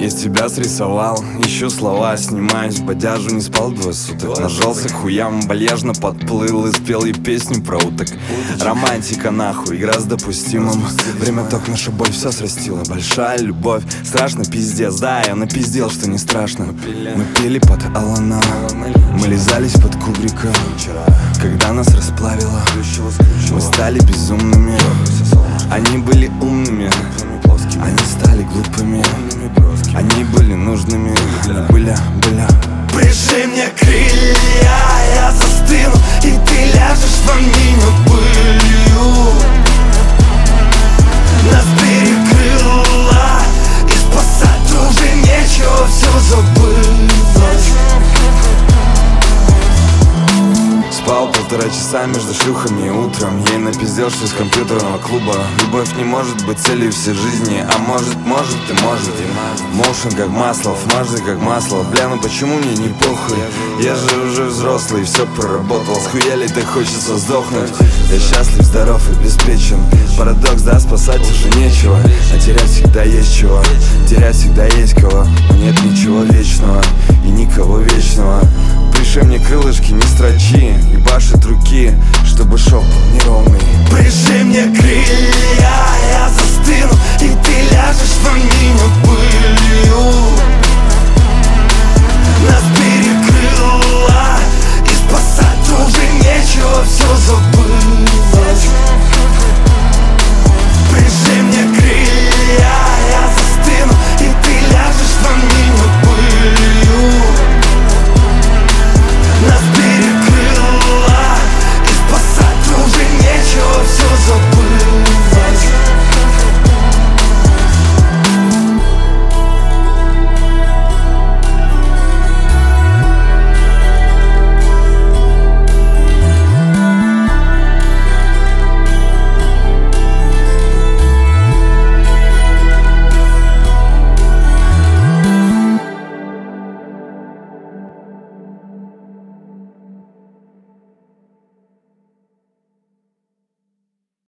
Из тебя срисовал, ищу слова, снимаюсь в бодяжу, не спал 2 суток. Нажался к хуям, вальяжно подплыл и спел ей песню про уток. Романтика нахуй, игра с допустимым. Время ток, наша боль все срастила. Большая любовь, страшно пиздец. Да, я напиздел, что не страшно. Мы пили под Алана, мы лизались под Кубрика. Когда нас расплавило, мы стали безумными. Они были умными, они стали глупыми. Они были нужными, были. Прижи мне крылья, я застыну, и ты ляжешь во меня пылью. Нас перекрыло, и спасать уже нечего, все забылось. Спал 1,5 часа между шлюхами и утром. Ей напиздел, что из компьютерного клуба. Любовь не может быть целью всей жизни. А может и может. Моушен как масло, фмажный как масло. Бля, ну почему мне не похуй? Я же уже взрослый, все проработал. Схуяли, так хочется сдохнуть. Я счастлив, здоров и обеспечен. Парадокс, да, спасать уже нечего. А терять всегда есть чего. Терять всегда есть кого. Но нет ничего вечного и никого вечного. Приши мне крылышки, не строчи. Ебашь от руки, чтобы шоп был неровный. Прижи мне крылья, я застыну, и ты